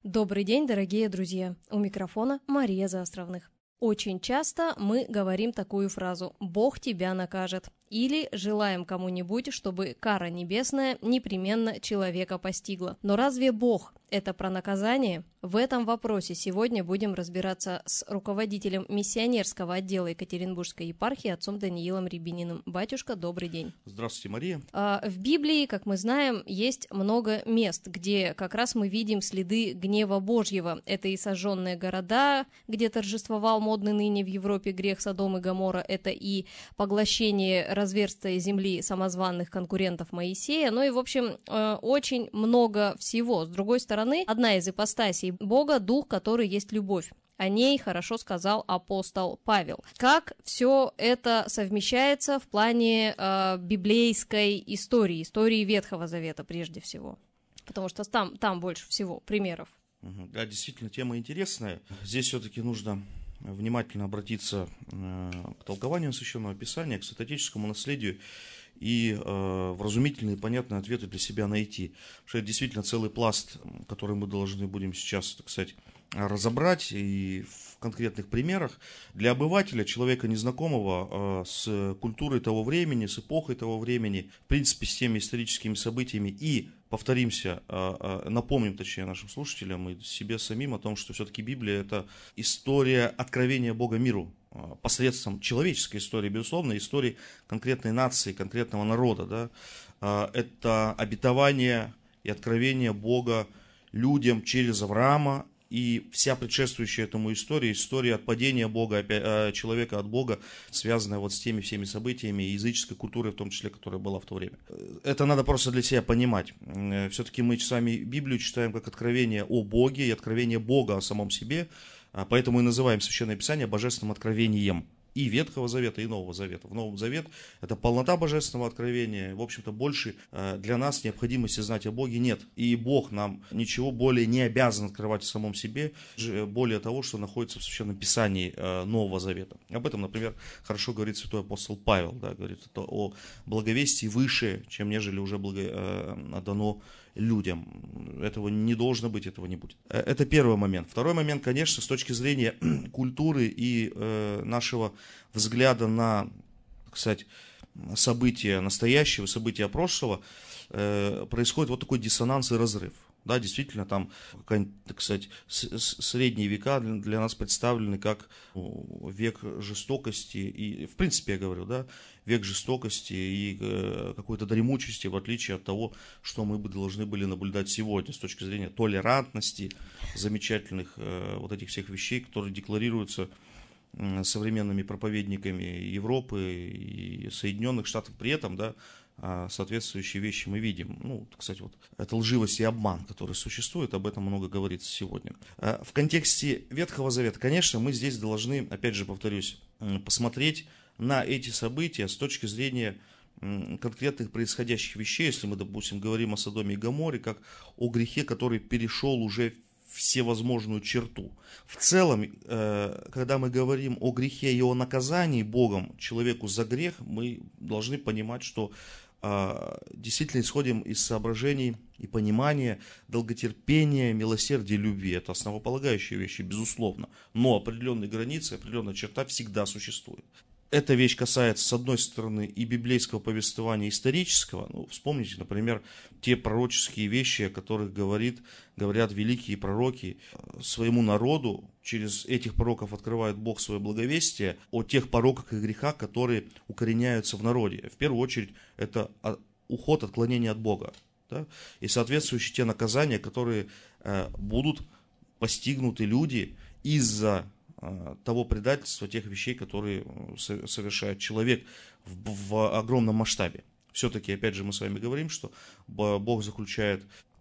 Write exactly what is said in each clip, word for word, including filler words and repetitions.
Добрый день, дорогие друзья! У микрофона Мария Заостровных. Очень часто мы говорим такую фразу «Бог тебя накажет» или желаем кому-нибудь, чтобы кара небесная непременно человека постигла. Но разве Бог – это про наказание? В этом вопросе сегодня будем разбираться с руководителем миссионерского отдела Екатеринбургской епархии отцом Даниилом Рябининым. Батюшка, добрый день. Здравствуйте, Мария. В Библии, как мы знаем, есть много мест, где как раз мы видим следы гнева Божьего. Это и сожженные города, где торжествовал модный ныне в Европе грех Содом и Гоморра, это и поглощение разверстия земли самозванных конкурентов Моисея, ну и, в общем, очень много всего. С другой стороны, одна из ипостасей Бога – Дух, который есть любовь. О ней хорошо сказал апостол Павел. Как все это совмещается в плане э, библейской истории, истории Ветхого Завета прежде всего? Потому что там, там больше всего примеров. Да, действительно, тема интересная. Здесь все-таки нужно внимательно обратиться э, к толкованию Священного Писания, к святоотеческому наследию и э, вразумительные и понятные ответы для себя найти. Потому что это действительно целый пласт, который мы должны будем сейчас, так сказать, разобрать и в конкретных примерах. Для обывателя, человека незнакомого э, с культурой того времени, с эпохой того времени, в принципе, с теми историческими событиями и, повторимся, э, э, напомним, точнее, нашим слушателям и себе самим о том, что все-таки Библия – это история откровения Бога миру, э, посредством человеческой истории, безусловно, истории конкретной нации, конкретного народа. Да? Э, это обетование и откровение Бога людям через Авраама, и вся предшествующая этому история, история от падения Бога, человека от Бога, связанная вот с теми всеми событиями языческой культуры, в том числе, которая была в то время. Это надо просто для себя понимать. Все-таки мы с вами Библию читаем как откровение о Боге и откровение Бога о самом себе, поэтому и называем Священное Писание божественным откровением. И Ветхого Завета, и Нового Завета. В Новом Завет это полнота божественного откровения. В общем-то, больше для нас необходимости знать о Боге нет. И Бог нам ничего более не обязан открывать в самом себе, более того, что находится в Священном Писании Нового Завета. Об этом, например, хорошо говорит святой апостол Павел. Да, говорит это о благовестии выше, чем нежели уже благо... дано людям. Этого не должно быть, этого не будет. Это первый момент. Второй момент, конечно, с точки зрения культуры и э, нашего взгляда на, так сказать, события настоящего, события прошлого, э, происходит вот такой диссонанс и разрыв. Да, действительно, там, так сказать, средние века для нас представлены как век жестокости, и, в принципе, я говорю, да, век жестокости и какой-то дремучести, в отличие от того, что мы бы должны были наблюдать сегодня, с точки зрения толерантности, замечательных вот этих всех вещей, которые декларируются современными проповедниками Европы и Соединенных Штатов. При этом, да, соответствующие вещи мы видим. Ну, кстати, вот это лживость и обман, который существует, об этом много говорится сегодня. В контексте Ветхого Завета, конечно, мы здесь должны, опять же повторюсь, посмотреть на эти события с точки зрения конкретных происходящих вещей, если мы, допустим, говорим о Содоме и Гоморе, как о грехе, который перешел уже всевозможную черту. В целом, когда мы говорим о грехе и о наказании Богом человеку за грех, мы должны понимать, что действительно исходим из соображений и понимания долготерпения, милосердия, любви. Это основополагающие вещи, безусловно. Но определенные границы, определенная черта всегда существует. Эта вещь касается, с одной стороны, и библейского повествования исторического. Ну, вспомните, например, те пророческие вещи, о которых говорит, говорят великие пророки своему народу. Через этих пророков открывает Бог свое благовестие о тех пороках и грехах, которые укореняются в народе. В первую очередь, это уход, отклонение от Бога. Да? И соответствующие те наказания, которые э, будут постигнуты люди из-за того предательства, тех вещей, которые совершает человек в, в огромном масштабе. Все-таки, опять же, мы с вами говорим, что Бог заключает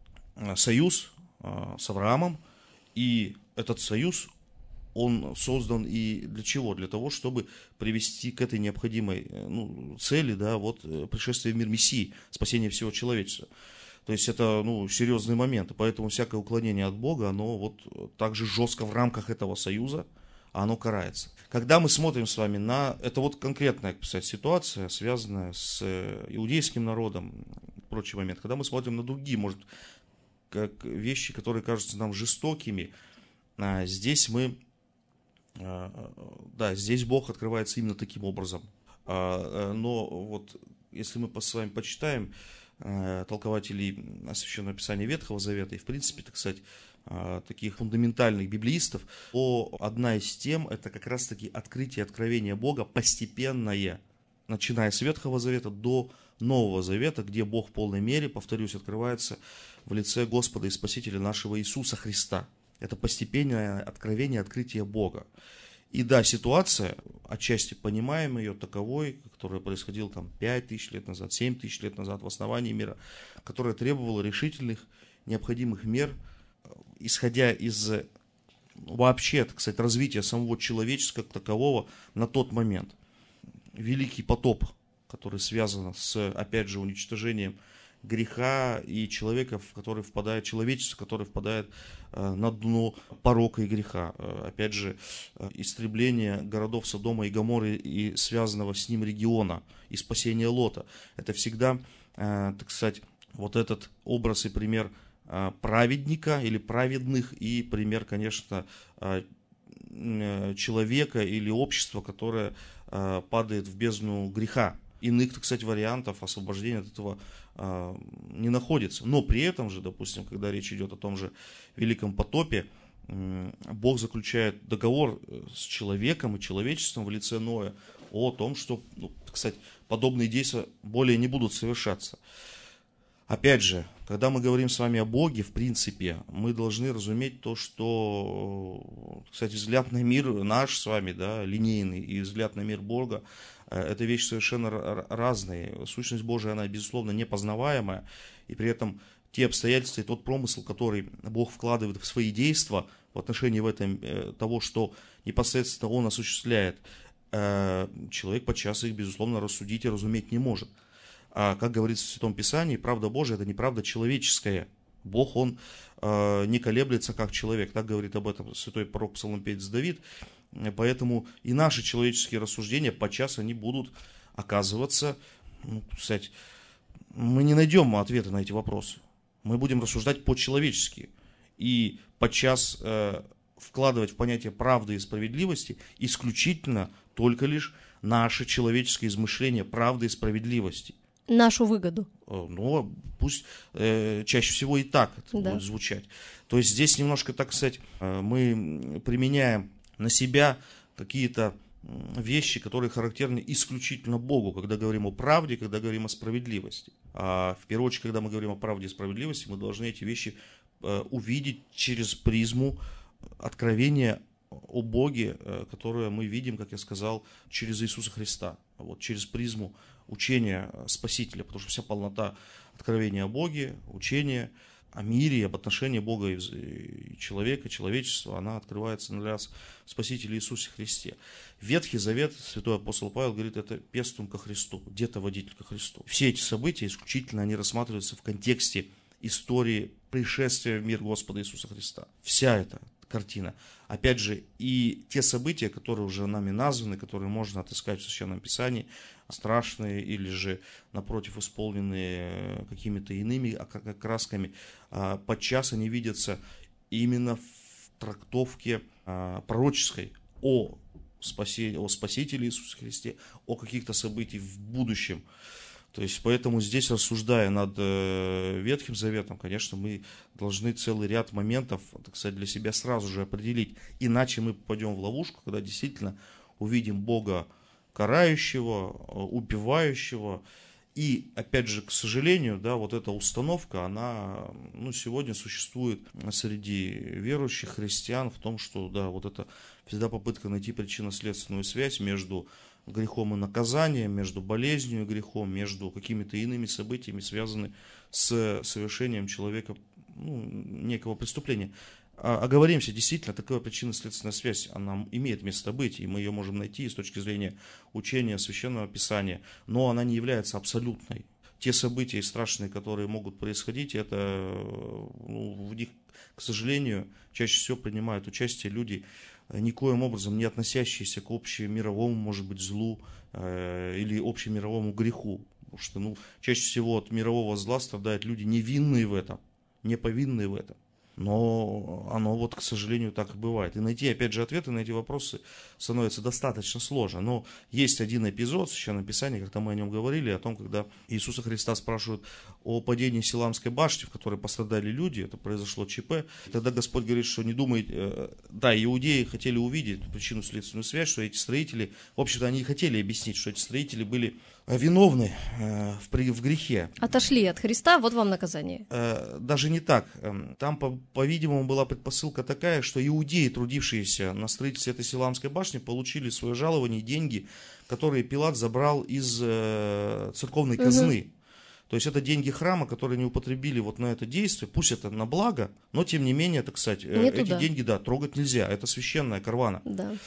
союз с Авраамом, и этот союз, он создан и для чего? Для того, чтобы привести к этой необходимой, ну, цели, да, вот, пришествия в мир Мессии, спасения всего человечества. То есть это, ну, серьезный момент, поэтому всякое уклонение от Бога, оно вот также жестко в рамках этого союза, оно карается. Когда мы смотрим с вами на... Это вот конкретная, кстати, ситуация, связанная с иудейским народом, прочий момент. Когда мы смотрим на другие, может, как вещи, которые кажутся нам жестокими, здесь мы, да, здесь Бог открывается именно таким образом. Но вот если мы с вами почитаем толкователей Священного Писания Ветхого Завета и, в принципе, так сказать, таких фундаментальных библеистов, то одна из тем – это как раз-таки открытие откровения Бога постепенное, начиная с Ветхого Завета до Нового Завета, где Бог в полной мере, повторюсь, открывается в лице Господа и Спасителя нашего Иисуса Христа. Это постепенное откровение, открытие Бога. И да, ситуация, отчасти понимаем ее таковой, которая происходила там пять тысяч лет назад, семь тысяч лет назад в основании мира, которая требовала решительных, необходимых мер, исходя из вообще, так сказать, развития самого человеческого как такового на тот момент. Великий потоп, который связан с, опять же, уничтожением греха и человека, в который впадает, человечество, которое впадает э, на дно порока и греха. Э, опять же, э, истребление городов Содома и Гоморры и связанного с ним региона, и спасение Лота. Это всегда, э, так сказать, вот этот образ и пример э, праведника или праведных, и пример, конечно, э, э, человека или общества, которое э, падает в бездну греха. Иных, так сказать, вариантов освобождения от этого э, не находится. Но при этом же, допустим, когда речь идет о том же Великом потопе, э, Бог заключает договор с человеком и человечеством в лице Ноя о том, что, ну, так сказать, подобные действия более не будут совершаться. Опять же, когда мы говорим с вами о Боге, в принципе, мы должны разуметь то, что, кстати, взгляд на мир наш с вами, да, линейный, и взгляд на мир Бога, это вещи совершенно разные. Сущность Божия, она, безусловно, непознаваемая, и при этом те обстоятельства и тот промысел, который Бог вкладывает в свои действия в отношении в этом, того, что непосредственно Он осуществляет, человек подчас их, безусловно, рассудить и разуметь не может. А, как говорится в Святом Писании, правда Божия – это не правда человеческая. Бог, Он э, не колеблется, как человек. Так говорит об этом святой пророк псалмопевец Давид. Поэтому и наши человеческие рассуждения подчас они будут оказываться, ну, кстати, мы не найдем ответа на эти вопросы. Мы будем рассуждать по-человечески. И подчас э, вкладывать в понятие правды и справедливости исключительно только лишь наше человеческое измышление правды и справедливости. Нашу выгоду. Ну, пусть э, чаще всего и так это да. будет звучать. То есть здесь немножко, так сказать, э, мы применяем на себя какие-то вещи, которые характерны исключительно Богу, когда говорим о правде, когда говорим о справедливости. А в первую очередь, когда мы говорим о правде и справедливости, мы должны эти вещи э, увидеть через призму откровения о Боге, э, которое мы видим, как я сказал, через Иисуса Христа, вот, через призму учения Спасителя, потому что вся полнота откровения о Боге, учения о мире, об отношении Бога и человека, человечества, она открывается на нас в Спасителе Иисусе Христе. Ветхий Завет, святой апостол Павел говорит, это пестум ко Христу, где-то водитель ко Христу. Все эти события исключительно они рассматриваются в контексте истории пришествия в мир Господа Иисуса Христа. Вся эта картина. Опять же, и те события, которые уже нами названы, которые можно отыскать в Священном Писании, страшные или же, напротив, исполненные какими-то иными красками, подчас они видятся именно в трактовке пророческой о спасителе, о Спасителе Иисусе Христе, о каких-то событиях в будущем. То есть, поэтому здесь, рассуждая над э, Ветхим Заветом, конечно, мы должны целый ряд моментов, так сказать, для себя сразу же определить. Иначе мы попадем в ловушку, когда действительно увидим Бога карающего, убивающего. И, опять же, к сожалению, да, вот эта установка, она, ну, сегодня существует среди верующих христиан в том, что, да, вот это всегда попытка найти причинно-следственную связь между грехом и наказанием, между болезнью и грехом, между какими-то иными событиями, связанными с совершением человека, ну, некого преступления. А, оговоримся, действительно, такая причинно-следственная связь, она имеет место быть, и мы ее можем найти с точки зрения учения Священного Писания, но она не является абсолютной. Те события страшные, которые могут происходить, это, ну, в них, к сожалению, чаще всего принимают участие люди, никоим образом не относящиеся к общемировому, может быть, злу э, или общемировому греху. Потому что, ну, чаще всего от мирового зла страдают люди невинные в этом. не повинны в этом. Но оно вот, к сожалению, так и бывает. И найти, опять же, ответы на эти вопросы становится достаточно сложно. Но есть один эпизод в Священном Писании, как-то мы о нем говорили, о том, когда Иисуса Христа спрашивают о падении Силамской башни, в которой пострадали люди, это произошло ЧП. И тогда Господь говорит, что не думайте, да, иудеи хотели увидеть причинно-следственную связь, что эти строители, в общем-то, они хотели объяснить, что эти строители были виновны в, в грехе. Отошли от Христа, вот вам наказание. Даже не так. Там, по-видимому, была предпосылка такая, что иудеи, трудившиеся на строительстве этой Силамской башни, получили свое жалование, деньги, которые Пилат забрал из церковной казны. Угу. То есть это деньги храма, которые не употребили вот на это действие, пусть это на благо, но тем не менее, так сказать, не эти туда. деньги, да, трогать нельзя, это священная карвана. Да.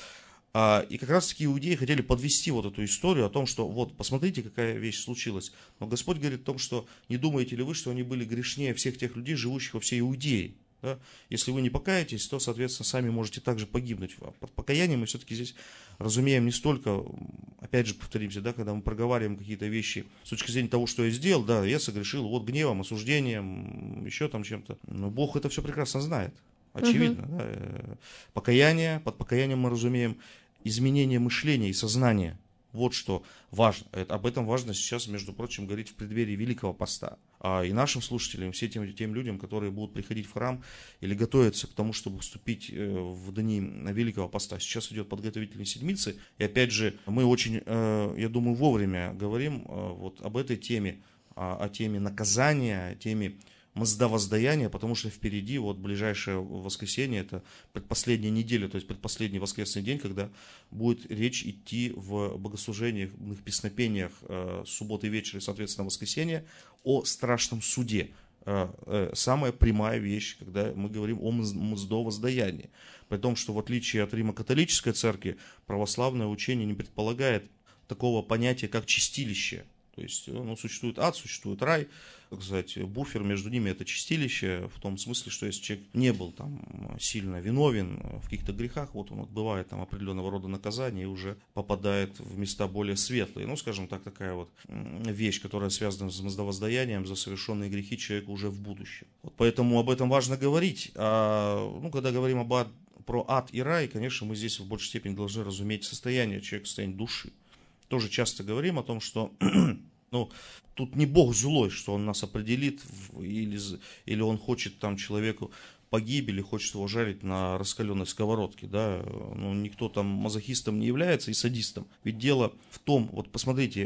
И как раз таки иудеи хотели подвести вот эту историю о том, что вот, посмотрите, какая вещь случилась. Но Господь говорит о том, что не думаете ли вы, что они были грешнее всех тех людей, живущих во всей Иудее. Да? Если вы не покаетесь, то, соответственно, сами можете также погибнуть. Под покаянием мы все-таки здесь разумеем не столько, опять же повторимся, да, когда мы проговариваем какие-то вещи с точки зрения того, что я сделал, да, я согрешил, вот гневом, осуждением, еще там чем-то. Но Бог это все прекрасно знает. Очевидно. Угу. Да? Покаяние, под покаянием мы разумеем изменение мышления и сознания. Вот что важно. Это, об этом важно сейчас, между прочим, говорить в преддверии Великого Поста. А и нашим слушателям, все тем, тем людям, которые будут приходить в храм или готовятся к тому, чтобы вступить в дни Великого Поста. Сейчас идет подготовительные седмицы. И опять же, мы очень, я думаю, вовремя говорим вот об этой теме, о теме наказания, о теме мздовоздаяния, потому что впереди вот ближайшее воскресенье, это предпоследняя неделя, то есть предпоследний воскресный день, когда будет речь идти в богослужениях, в песнопениях э, субботы вечера и, соответственно, воскресенья о страшном суде. Э, э, самая прямая вещь, когда мы говорим о мздовоздаянии. При том, что в отличие от Римо-католической церкви, православное учение не предполагает такого понятия, как чистилище. То есть, ну, существует ад, существует рай, так сказать, буфер между ними это чистилище, в том смысле, что если человек не был там сильно виновен в каких-то грехах, вот он отбывает там определенного рода наказание и уже попадает в места более светлые. Ну, скажем так, такая вот вещь, которая связана с мздовоздаянием за совершенные грехи человека уже в будущем. Вот поэтому об этом важно говорить. А, ну, когда говорим об ад, про ад и рай, конечно, мы здесь в большей степени должны разуметь состояние человека, состояние души. Тоже часто говорим о том, что ну, тут не Бог злой, что Он нас определит, или, или Он хочет там человеку погибели, хочет его жарить на раскаленной сковородке. Да? Ну, никто там мазохистом не является и садистом. Ведь дело в том, вот посмотрите,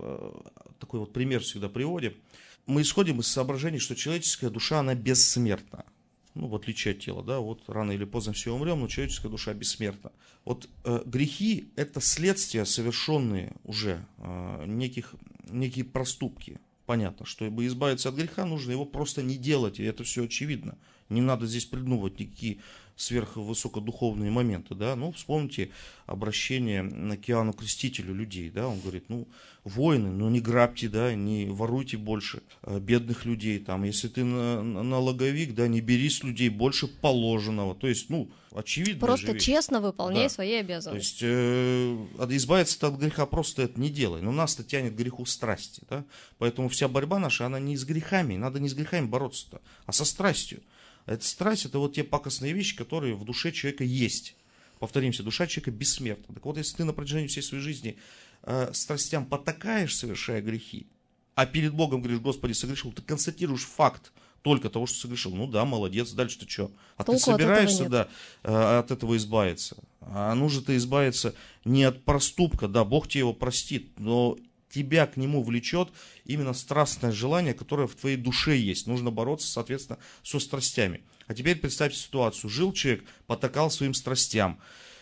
такой вот пример всегда приводим. Мы исходим из соображений, что человеческая душа, она бессмертна. Ну, в отличие от тела, да, вот рано или поздно все умрем, но человеческая душа бессмертна. Вот э, грехи – это следствия, совершенные уже, э, неких, некие проступки. Понятно, что чтобы избавиться от греха, нужно его просто не делать, и это все очевидно. Не надо здесь придумывать никакие сверхвысокодуховные моменты, да. Ну, вспомните обращение к Иоанну Крестителю людей, да, он говорит, ну, воины, ну, не грабьте, да, не воруйте больше бедных людей, там, если ты налоговик, да, не бери с людей больше положенного, то есть, ну, очевидно. Просто честно выполняй да. свои обязанности. То есть, э, избавиться от греха просто это не делай, но нас-то тянет к греху страсти, да, поэтому вся борьба наша, она не с грехами, надо не с грехами бороться-то, а со страстью. Эта страсть – это вот те пакостные вещи, которые в душе человека есть. Повторимся, душа человека бессмертна. Так вот, если ты на протяжении всей своей жизни э, страстям потакаешь, совершая грехи, а перед Богом говоришь, Господи, согрешил, ты констатируешь факт только того, что согрешил. Ну да, молодец, дальше-то что? А Толку ты собираешься от этого, да, э, от этого избавиться. А нужно-то избавиться не от проступка, да, Бог тебе его простит, но тебя к нему влечет именно страстное желание, которое в твоей душе есть. Нужно бороться, соответственно, со страстями. А теперь представьте ситуацию. Жил человек, потакал своим страстям.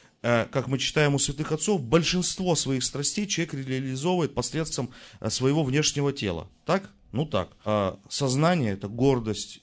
Как мы читаем у святых отцов, большинство своих страстей человек реализовывает посредством своего внешнего тела. Так? Ну так. Сознание – это гордость,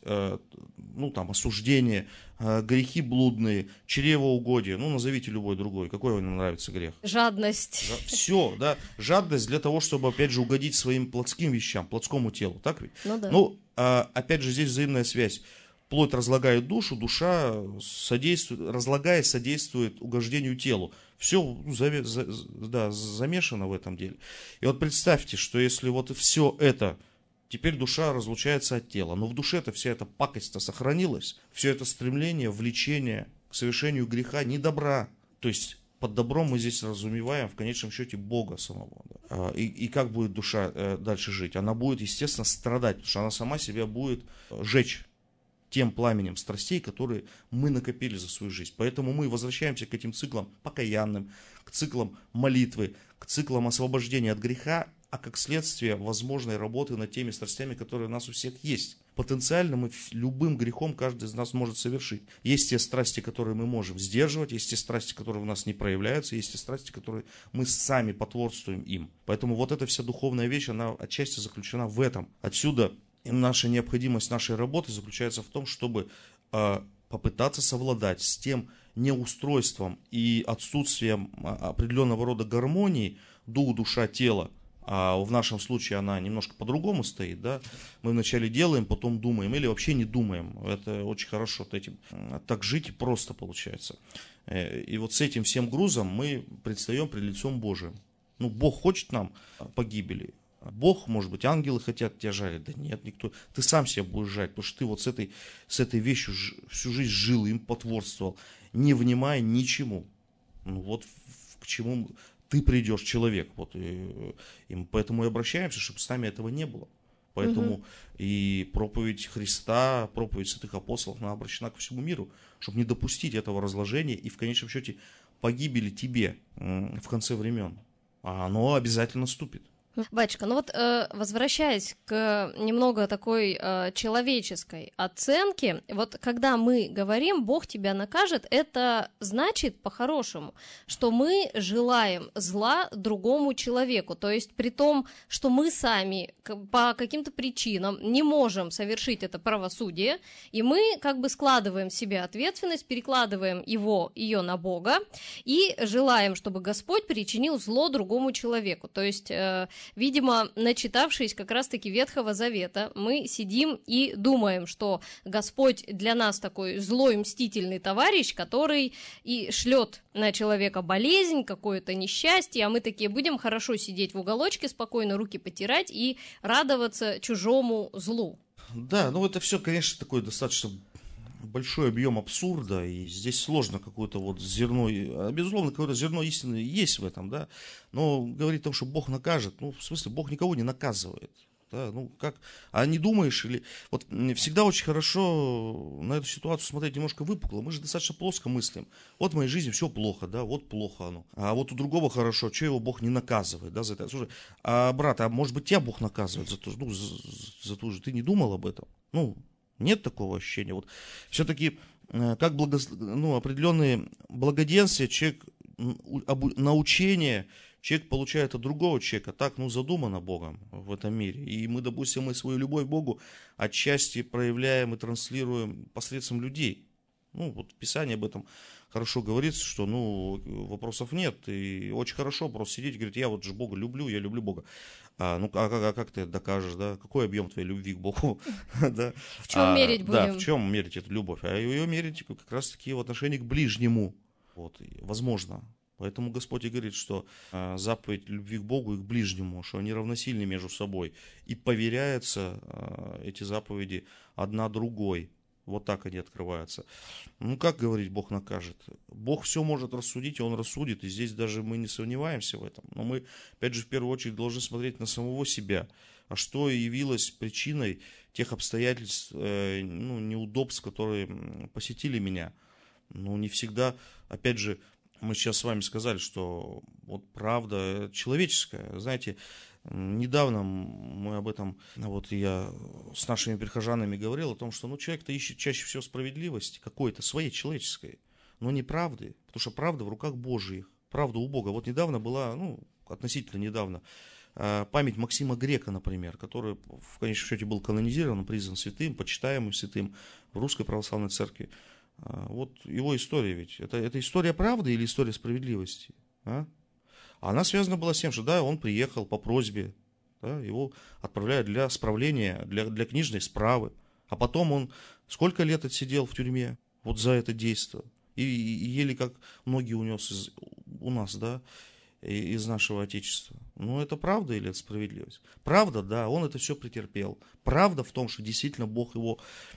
ну там осуждение, грехи блудные, чревоугодие, ну назовите любой другой, какой вам нравится грех? Жадность. Все, да, жадность для того, чтобы опять же угодить своим плотским вещам, плотскому телу, так ведь? Ну да. Ну, опять же здесь взаимная связь. Плоть разлагает душу, душа содействует, разлагая, содействует угождению телу. Все ну, за, за, да, замешано в этом деле. И вот представьте, что если вот все это Теперь душа разлучается от тела. Но в душе-то вся эта пакость-то сохранилась. Все это стремление, влечение к совершению греха, не добра. То есть под добром мы здесь разумеваем в конечном счете Бога самого. Да. И, и как будет душа дальше жить? Она будет, естественно, страдать, потому что она сама себя будет жечь тем пламенем страстей, которые мы накопили за свою жизнь. Поэтому мы возвращаемся к этим циклам покаянным, к циклам молитвы, к циклам освобождения от греха, а как следствие возможной работы над теми страстями, которые у нас у всех есть. Потенциально мы любым грехом каждый из нас может совершить. Есть те страсти, которые мы можем сдерживать, есть те страсти, которые у нас не проявляются, есть те страсти, которые мы сами потворствуем им. Поэтому вот эта вся духовная вещь, она отчасти заключена в этом. Отсюда наша необходимость нашей работы заключается в том, чтобы э, попытаться совладать с тем неустройством и отсутствием определенного рода гармонии дух, душа, тело. А в нашем случае она немножко по-другому стоит, да, мы вначале делаем, потом думаем, или вообще не думаем, это очень хорошо, этим. Так жить и просто получается. И вот с этим всем грузом мы предстаем пред лицом Божиим. Ну, Бог хочет нам погибели, Бог, может быть, ангелы хотят тебя жарить, да нет, никто, ты сам себя будешь жарить, потому что ты вот с этой, с этой вещью всю жизнь жил, им потворствовал, не внимая ничему, ну вот к чему ты придешь, человек. Вот, и, и поэтому и обращаемся, чтобы с нами этого не было. Поэтому угу. и проповедь Христа, проповедь святых апостолов, она обращена ко всему миру, чтобы не допустить этого разложения и в конечном счете погибели тебе в конце времен. А оно обязательно наступит. Батюшка, ну вот э, возвращаясь к немного такой э, человеческой оценке, вот когда мы говорим «Бог тебя накажет», это значит по-хорошему, что мы желаем зла другому человеку, то есть при том, что мы сами по каким-то причинам не можем совершить это правосудие, и мы как бы складываем в себе ответственность, перекладываем его, ее на Бога и желаем, чтобы Господь причинил зло другому человеку, то есть... Э, Видимо, начитавшись как раз-таки Ветхого Завета, мы сидим и думаем, что Господь для нас такой злой, мстительный товарищ, который и шлет на человека болезнь, какое-то несчастье, а мы такие будем хорошо сидеть в уголочке, спокойно руки потирать и радоваться чужому злу. Да, ну это все, конечно, такое достаточно... большой объем абсурда, и здесь сложно какое-то вот зерно, безусловно, какое-то зерно истины есть в этом, да, но говорить о том, что Бог накажет, ну, в смысле, Бог никого не наказывает, да, ну, как, а не думаешь, или, вот, всегда очень хорошо на эту ситуацию смотреть немножко выпукло, мы же достаточно плоско мыслим, вот в моей жизни все плохо, да, вот плохо оно, а вот у другого хорошо, что его Бог не наказывает, да, за это, слушай, а, брат, а может быть, тебя Бог наказывает за то, ну, за, за то, что ты не думал об этом, ну, нет такого ощущения. Вот все-таки как благо, ну, определенные благоденствия, человек, научение человек получает от другого человека. Так, ну, задумано Богом в этом мире. И мы, допустим, мы свою любовь к Богу отчасти проявляем и транслируем посредством людей. Ну, вот Писание об этом хорошо говорит, что, ну, вопросов нет. И очень хорошо просто сидеть и говорить, я вот же Бога люблю, я люблю Бога. А, ну, а, а как ты это докажешь, да? Какой объем твоей любви к Богу? да? В чем а, мерить будем? Да, в чем мерить эту любовь? А ее мерить как раз-таки в отношении к ближнему. Вот, возможно. Поэтому Господь и говорит, что а, заповедь любви к Богу и к ближнему, что они равносильны между собой. И поверяются а, эти заповеди одна другой. Вот так они открываются. Ну, как говорить, Бог накажет? Бог все может рассудить, и Он рассудит, и здесь даже мы не сомневаемся в этом. Но мы, опять же, в первую очередь должны смотреть на самого себя. А что явилось причиной тех обстоятельств, э, ну, неудобств, которые посетили меня? Ну, не всегда, опять же, мы сейчас с вами сказали, что вот правда человеческая. Знаете, недавно мы об этом, вот я с нашими прихожанами говорил о том, что ну, человек-то ищет чаще всего справедливости какой-то, своей человеческой, но не правды, потому что правда в руках Божьих, правда у Бога. Вот недавно была, ну, относительно недавно, память Максима Грека, например, который в конечном счете был канонизирован, признан святым, почитаемым святым в Русской Православной Церкви. Вот его история ведь, это, это история правды или история справедливости, а? Она связана была с тем, что да, он приехал по просьбе, да, его отправляют для справления, для, для книжной справы. А потом он сколько лет отсидел в тюрьме вот за это действие. И, и еле как ноги унес из, у нас, да, из нашего Отечества. Ну, это правда или это справедливость? Правда, да, он это все претерпел. Правда в том, что действительно Бог его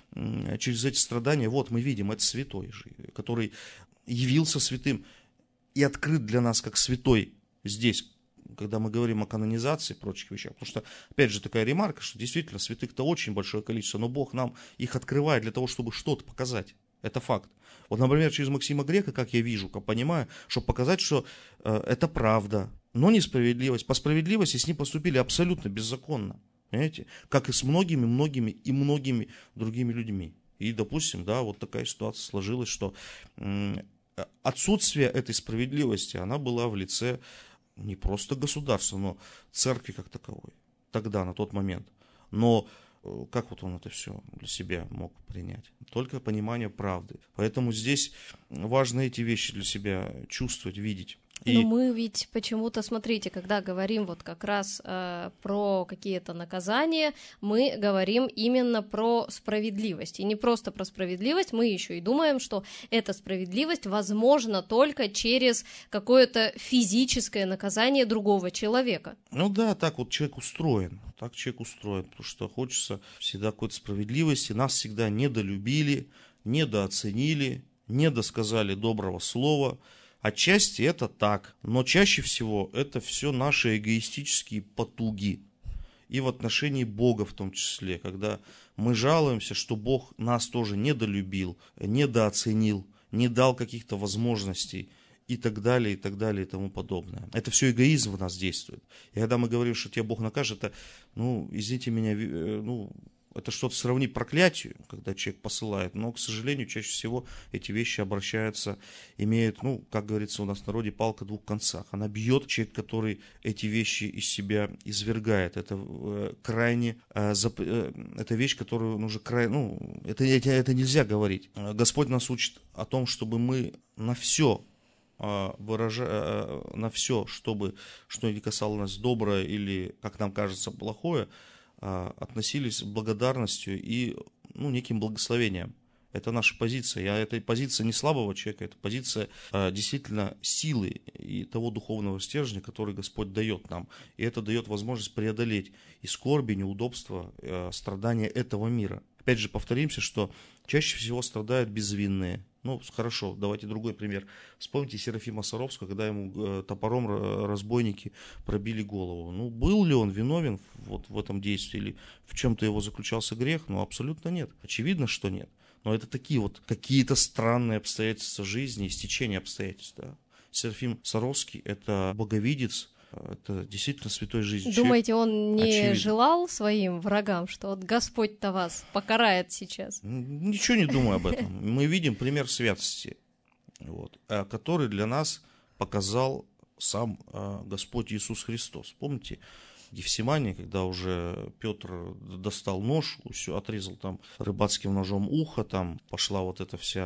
через эти страдания, вот мы видим, это святой же, который явился святым и открыт для нас как святой здесь, когда мы говорим о канонизации и прочих вещах. Потому что, опять же, такая ремарка, что действительно святых-то очень большое количество, но Бог нам их открывает для того, чтобы что-то показать. Это факт. Вот, например, через Максима Грека, как я вижу, как понимаю, чтобы показать, что э, это правда, но несправедливость. По справедливости с ним поступили абсолютно беззаконно. Понимаете? Как и с многими, многими и многими другими людьми. И, допустим, да, вот такая ситуация сложилась, что э, отсутствие этой справедливости, она была в лице не просто государства, но церкви как таковой. Тогда, на тот момент. Но как вот он это все для себя мог принять? Только понимание правды. Поэтому здесь важно эти вещи для себя чувствовать, видеть. И... Но мы ведь почему-то, смотрите, когда говорим вот как раз э, про какие-то наказания, мы говорим именно про справедливость. И не просто про справедливость, мы еще и думаем, что эта справедливость возможна только через какое-то физическое наказание другого человека. Ну да, так вот человек устроен. Так человек устроен, потому что хочется всегда какой-то справедливости. Нас всегда недолюбили, недооценили, недосказали доброго слова. Отчасти это так, но чаще всего это все наши эгоистические потуги. И в отношении Бога в том числе, когда мы жалуемся, что Бог нас тоже недолюбил, недооценил, не дал каких-то возможностей и так далее, и так далее, и тому подобное. Это все эгоизм в нас действует. И когда мы говорим, что тебя Бог накажет, это, ну, извините меня, ну, это что-то сравнить проклятию, когда человек посылает, но, к сожалению, чаще всего эти вещи обращаются, имеют, ну, как говорится у нас в народе, палка о двух концах. Она бьет человека, который эти вещи из себя извергает. Это э, крайне, э, зап, э, это вещь, которую нужно крайне, ну, это, это, это нельзя говорить. Господь нас учит о том, чтобы мы на все, э, выража, э, на все, чтобы, что не касалось нас доброе или, как нам кажется, плохое, относились с благодарностью и, ну, неким благословением. Это наша позиция. И эта позиция не слабого человека, это позиция а, действительно силы и того духовного стержня, который Господь дает нам. И это дает возможность преодолеть и скорби, неудобства, а, страдания этого мира. Опять же, повторимся, что чаще всего страдают безвинные. Ну, хорошо, давайте другой пример. Вспомните Серафима Саровского, когда ему топором разбойники пробили голову. Ну, был ли он виновен вот в этом действии, или в чем-то его заключался грех? Ну, абсолютно нет. Очевидно, что нет. Но это такие вот какие-то странные обстоятельства жизни, стечение обстоятельств. Да. Серафим Саровский – это боговидец, это действительно святой жизни. Думаете, человек, он не очевидно. желал своим врагам, что вот Господь-то вас покарает сейчас? Ничего не думаю об этом. Мы видим пример святости, вот, который для нас показал сам Господь Иисус Христос. Помните, в Гефсимании, когда уже Петр достал нож, все отрезал там рыбацким ножом ухо, там пошла вот эта вся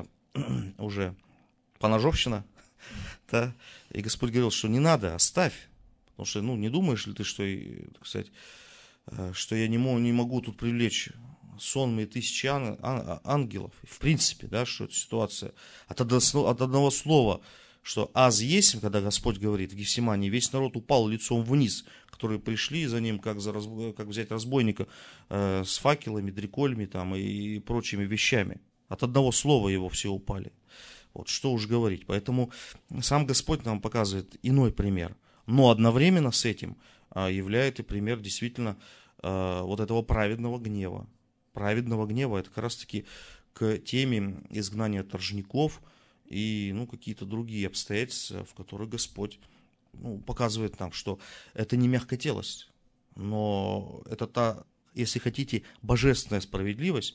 уже поножовщина, да, и Господь говорил, что не надо, оставь. Потому что, ну, не думаешь ли ты, что, так сказать, что я не могу, не могу тут привлечь сонмы тысячи ангелов? В принципе, да, что эта ситуация от одного, от одного слова, что аз есть, когда Господь говорит в Гефсимании, весь народ упал лицом вниз, которые пришли за ним, как, за, как взять разбойника э, с факелами, дрекольми там, и прочими вещами. От одного слова его все упали. Вот что уж говорить. Поэтому сам Господь нам показывает иной пример. Но одновременно с этим а, является пример действительно а, вот этого праведного гнева. Праведного гнева — это как раз-таки к теме изгнания торжников и, ну, какие-то другие обстоятельства, в которых Господь, ну, показывает нам, что это не мягкотелость, но это та, если хотите, божественная справедливость,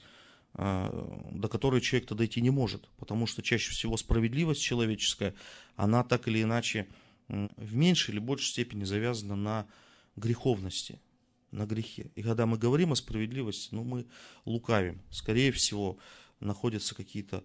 а, до которой человек-то дойти не может. Потому что чаще всего справедливость человеческая, она так или иначе в меньшей или большей степени завязана на греховности, на грехе. И когда мы говорим о справедливости, ну, мы лукавим. Скорее всего, находятся какие-то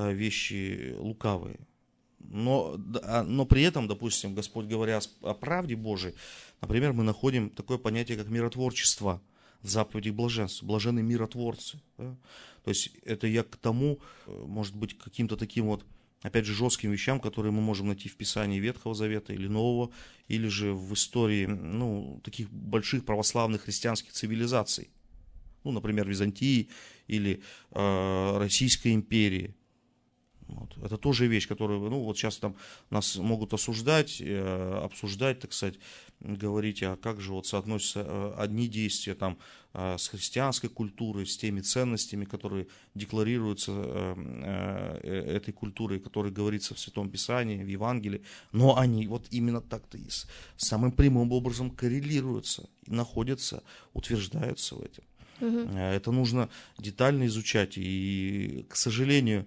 вещи лукавые. Но, но при этом, допустим, Господь, говоря о правде Божией, например, мы находим такое понятие, как миротворчество в заповеди блаженства. Блаженны миротворцы. Да? То есть это я к тому, может быть, каким-то таким вот опять же, жестким вещам, которые мы можем найти в Писании Ветхого Завета или Нового, или же в истории, ну, таких больших православных христианских цивилизаций. Ну, например, Византии или э, Российской империи. Вот. Это тоже вещь, которую, ну, вот сейчас там нас могут осуждать, э, обсуждать, так сказать, говорить, а как же вот соотносятся э, одни действия там э, с христианской культурой, с теми ценностями, которые декларируются э, э, этой культурой, которые говорится в Святом Писании, в Евангелии, но они вот именно так-то и с, самым прямым образом коррелируются, находятся, утверждаются в этом. Угу. Это нужно детально изучать, и, к сожалению,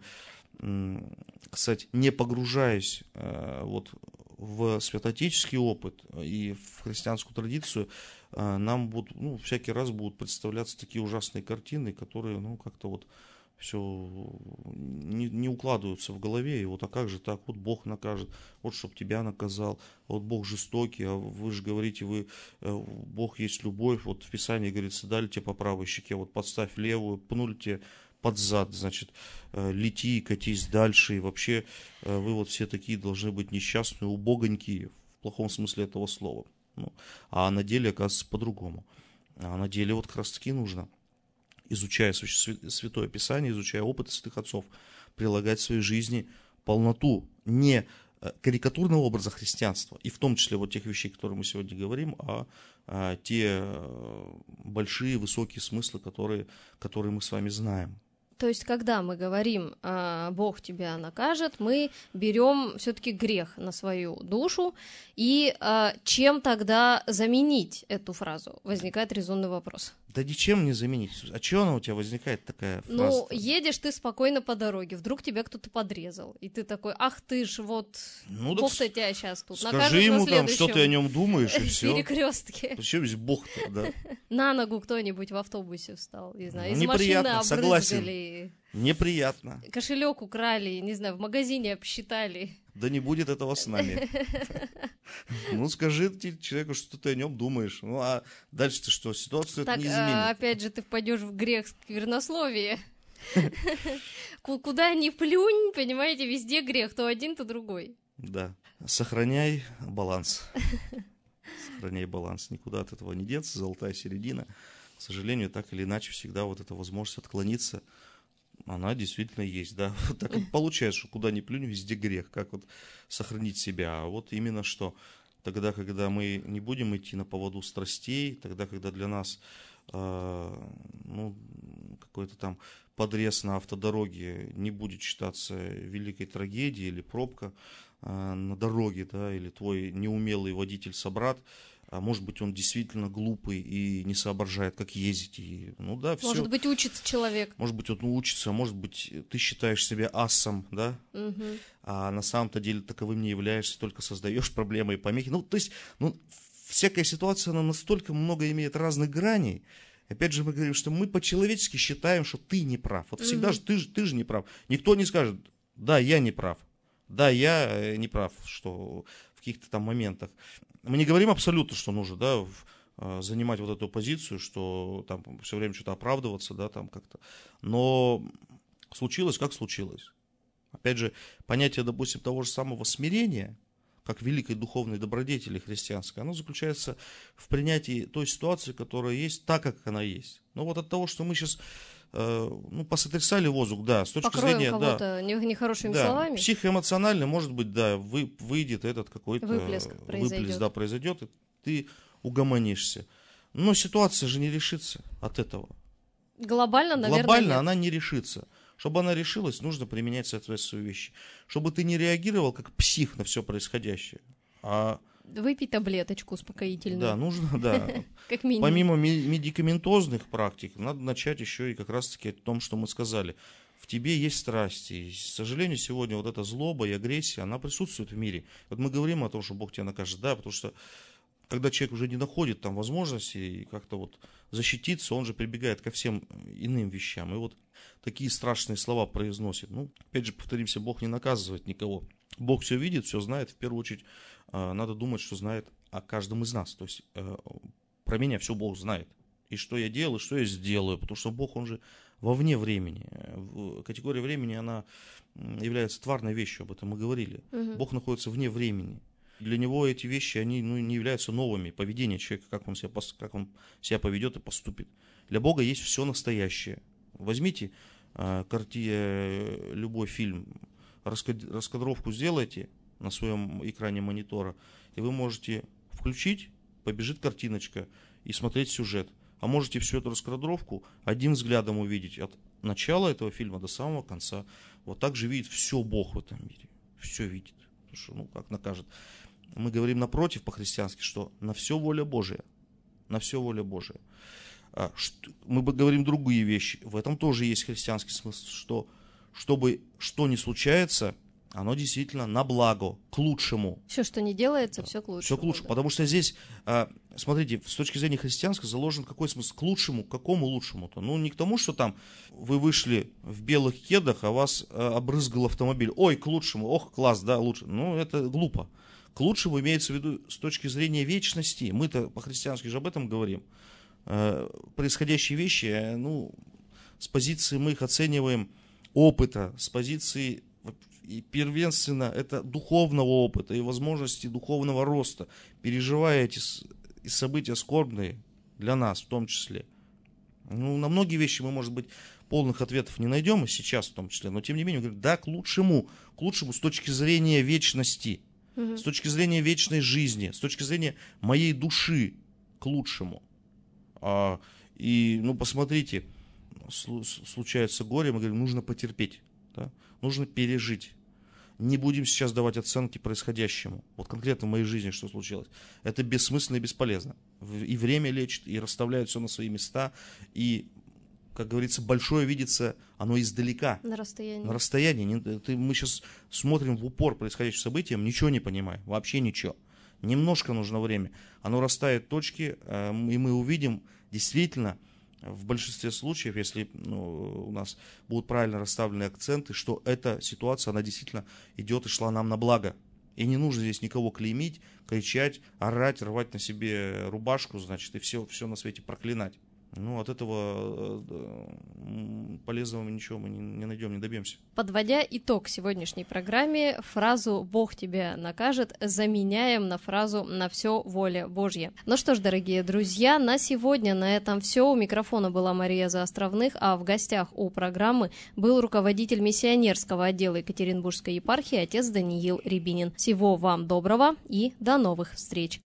кстати, не погружаясь вот в святоотеческий опыт и в христианскую традицию, нам будут, ну, всякий раз будут представляться такие ужасные картины, которые, ну, как-то вот все не, не укладываются в голове, и вот, а как же так, вот Бог накажет, вот чтоб тебя наказал, вот Бог жестокий, а вы же говорите, вы, Бог есть любовь, вот в Писании говорится, дали тебе по правой щеке, вот подставь левую, пнули тебе под зад, значит, лети, катись дальше, и вообще вы вот все такие должны быть несчастные, убогонькие, в плохом смысле этого слова. Ну, а на деле, оказывается, по-другому. А на деле вот как раз таки нужно, изучая Святое Писание, изучая опыт святых отцов, прилагать в своей жизни полноту не карикатурного образа христианства, и в том числе вот тех вещей, которые мы сегодня говорим, а, а те большие, высокие смыслы, которые, которые мы с вами знаем. То есть, когда мы говорим «Бог тебя накажет», мы берем все-таки грех на свою душу, и чем тогда заменить эту фразу? Возникает резонный вопрос. Да ничем не заменить. А чего она у тебя возникает, такая фраза? Ну, едешь ты спокойно по дороге, вдруг тебя кто-то подрезал, и ты такой, ах ты ж, вот, ну, Бог-то тебя сейчас тут скажи накажет ему на там, что ты о нем думаешь, и все. Перекрестке. Причем здесь Бог-то, да? На ногу кто-нибудь в автобусе встал, не знаю, из неприятно, машины обрызгали. Согласен. Неприятно. Кошелек украли, не знаю, в магазине обсчитали. Да не будет этого с нами. Ну, скажи человеку, что ты о нем думаешь. Ну, а дальше-то что? Ситуацию это не изменит. Опять же, ты впадешь в грех сквернословия. Куда ни плюнь, понимаете, везде грех, то один, то другой. Да. Сохраняй баланс. Сохраняй баланс. Никуда от этого не деться, золотая середина. К сожалению, так или иначе, всегда вот эта возможность отклониться, она действительно есть, да. Так и получается, что куда ни плюнь, везде грех. Как вот сохранить себя? А вот именно что тогда, когда мы не будем идти на поводу страстей, тогда, когда для нас э, ну, какой-то там подрез на автодороге не будет считаться великой трагедией, или пробка э, на дороге, да, или твой неумелый водитель-собрат, а может быть, он действительно глупый и не соображает, как ездить. И, ну, да, все. Может быть, учится человек. Может быть, он учится, может быть, ты считаешь себя асом, да, угу. а на самом-то деле таковым не являешься, только создаешь проблемы и помехи. Ну, то есть, ну, всякая ситуация, она настолько много имеет разных граней. Опять же, мы говорим, что мы по-человечески считаем, что ты не прав. Вот всегда угу. же ты, ты же не прав. Никто не скажет, да, я не прав. Да, я не прав, что в каких-то там моментах. Мы не говорим абсолютно, что нужно, да, занимать вот эту позицию, что там все время что-то оправдываться, да, там как-то. Но случилось, как случилось. Опять же, понятие, допустим, того же самого смирения, как великой духовной добродетели христианской, оно заключается в принятии той ситуации, которая есть, так, как она есть. Но вот от того, что мы сейчас ну, посотрясали воздух, да, с точки Покроем зрения, кого-то да, нехорошими да, словами. Психоэмоционально, может быть, да, вы, выйдет этот какой-то выплеск, выплеск да, произойдет, и ты угомонишься. Но ситуация же не решится от этого. Глобально, наверное, Глобально нет. она не решится. Чтобы она решилась, нужно применять соответствующие вещи. Чтобы ты не реагировал как псих на все происходящее, а выпить таблеточку успокоительную. Да, нужно, да. Как минимум. Помимо медикаментозных практик, надо начать еще и как раз-таки о том, что мы сказали. В тебе есть страсти. И, к сожалению, сегодня вот эта злоба и агрессия, она присутствует в мире. Вот мы говорим о том, что Бог тебя накажет, да, потому что когда человек уже не находит там возможности как-то вот защититься, он же прибегает ко всем иным вещам. И вот такие страшные слова произносит. Ну, опять же, повторимся, Бог не наказывает никого. Бог все видит, все знает. В первую очередь, надо думать, что знает о каждом из нас. То есть про меня все Бог знает. И что я делаю, что я сделаю. Потому что Бог, Он же вовне времени. Категория времени, она является тварной вещью, об этом мы говорили. Угу. Бог находится вне времени. Для него эти вещи, они ну, не являются новыми. Поведение человека, как он, себя, как он себя поведет и поступит. Для Бога есть все настоящее. Возьмите э, карти, э, любой фильм, раскад, раскадровку сделайте на своем экране монитора, и вы можете включить, побежит картиночка и смотреть сюжет. А можете всю эту раскадровку одним взглядом увидеть от начала этого фильма до самого конца. Вот так же видит все Бог в этом мире. Все видит. Потому что, ну, как накажет. Мы говорим напротив по-христиански, что на все воля Божия. На все воля Божия. А, что, мы говорим другие вещи. В этом тоже есть христианский смысл, что чтобы что ни случается, оно действительно на благо, к лучшему. Все, что не делается, да. все к лучшему. Все к лучшему. Да. Потому что здесь, а, смотрите, с точки зрения христианской заложен какой смысл? К лучшему, к какому лучшему-то? Ну, не к тому, что там вы вышли в белых кедах, а вас а, обрызгал автомобиль. Ой, к лучшему, ох, класс, да, лучше. Ну, это глупо. К лучшему имеется в виду с точки зрения вечности. Мы-то по-христиански же об этом говорим. А, происходящие вещи, ну, с позиции мы их оцениваем опыта, с позиции... И первенственно это духовного опыта и возможности духовного роста, переживая эти события скорбные для нас в том числе. Ну, на многие вещи мы, может быть, полных ответов не найдем, и сейчас в том числе, но тем не менее, мы говорим, да, к лучшему, к лучшему с точки зрения вечности, угу. с точки зрения вечной жизни, с точки зрения моей души, к лучшему. А, и, ну, посмотрите, случается горе, мы говорим, нужно потерпеть. Да? Нужно пережить. Не будем сейчас давать оценки происходящему. Вот конкретно в моей жизни что случилось. Это бессмысленно и бесполезно. И время лечит, и расставляет все на свои места. И, как говорится, большое видится, оно издалека. На расстоянии. На расстоянии. Мы сейчас смотрим в упор происходящим событиям, ничего не понимаем. Вообще ничего. Немножко нужно время. Оно расставит точки, и мы увидим действительно... В большинстве случаев, если ну, у нас будут правильно расставлены акценты, что эта ситуация, она действительно идет и шла нам на благо. И не нужно здесь никого клеймить, кричать, орать, рвать на себе рубашку, значит, и все, все на свете проклинать. Ну, от этого полезного ничего мы не, не найдем, не добьемся. Подводя итог сегодняшней программе, фразу «Бог тебя накажет» заменяем на фразу «На все воля Божья». Ну что ж, дорогие друзья, на сегодня на этом все. У микрофона была Мария Заостровных, а в гостях у программы был руководитель миссионерского отдела Екатеринбургской епархии отец Даниил Рябинин. Всего вам доброго и до новых встреч!